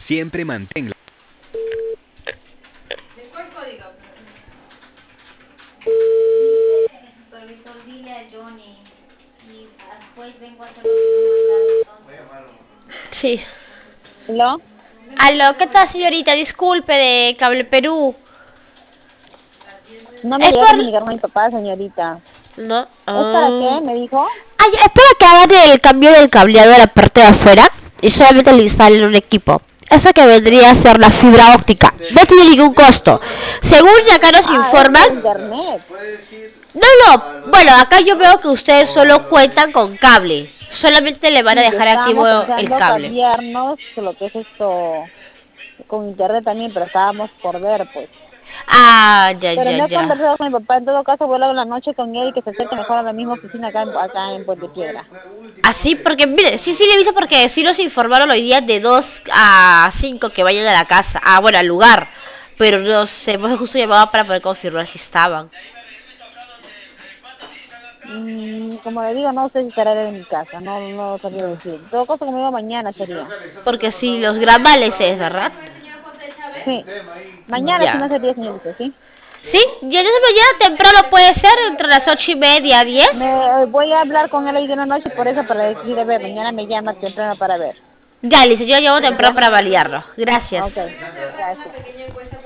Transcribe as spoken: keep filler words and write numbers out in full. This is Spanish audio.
Siempre manténla. Supervisor, dile a Johnny y después vengo a hacer lo que no me ha dado entonces. Sí. ¿Aló? Aló, ¿qué tal, señorita? Disculpe, de Cable Perú. No me Es quería por... comunicar con mi papá, señorita. No. ¿Es para ah. qué? ¿Me dijo? Ay, es para que hagan el cambio del cableado de la parte de afuera y solamente le instalen un equipo. Eso que vendría a ser la fibra óptica. No tiene ningún costo. Según acá nos Ah, es informan... por internet. No, no. Bueno, acá yo veo que ustedes solo cuentan con cable. Solamente le van a Sí, dejar activo estábamos el pensando cable. cambiarnos lo que es esto con internet también, pero estábamos por ver, pues. Ah, ya, Pero ya, no he ya. conversado con mi papá, en todo caso voy a hablar en la noche con él y que se acerque mejor a la misma oficina acá en, acá en Puente Piedra. Así, porque mire, sí, sí le aviso porque sí nos informaron hoy día de dos a cinco que vayan a la casa, ah, bueno, al lugar. Pero no sé, pues justo llamaba para poder confirmar si estaban. Mm, como le digo, no sé si estará él en mi casa, no no sabría decir. En todo caso, como digo, mañana sería. Porque si los gramales es, ¿verdad? Sí, mañana sí Ya. no sería, señorita, ¿sí? Sí, ya desde mañana temprano puede ser, entre las ocho y media, diez. Me voy a hablar con él hoy de la noche por eso para decir, a ver, mañana me llama temprano para ver. Ya, listo, yo llamo temprano ¿Ya? para validarlo. Gracias. Ok, gracias.